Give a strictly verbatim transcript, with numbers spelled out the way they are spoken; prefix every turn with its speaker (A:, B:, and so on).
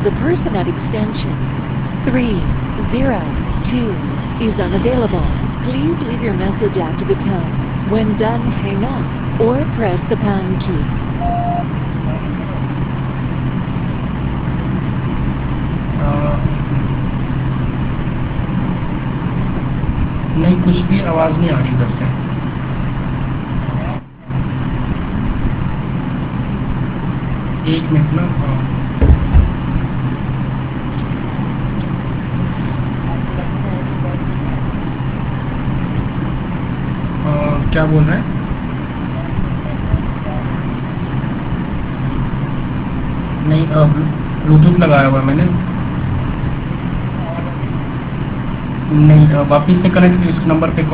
A: The person at extension three zero two is unavailable. Please leave your message after the tone. When done, hang up or press the pound key.
B: नहीं, कुछ भी आवाज नहीं आ रही इधर से। एक मिनट ना। हाँ, क्या बोल रहे हैं? नहीं, ब्लूटूथ लगाया हुआ है मैंने। नहीं, वापिस से कनेक्ट इस नंबर पे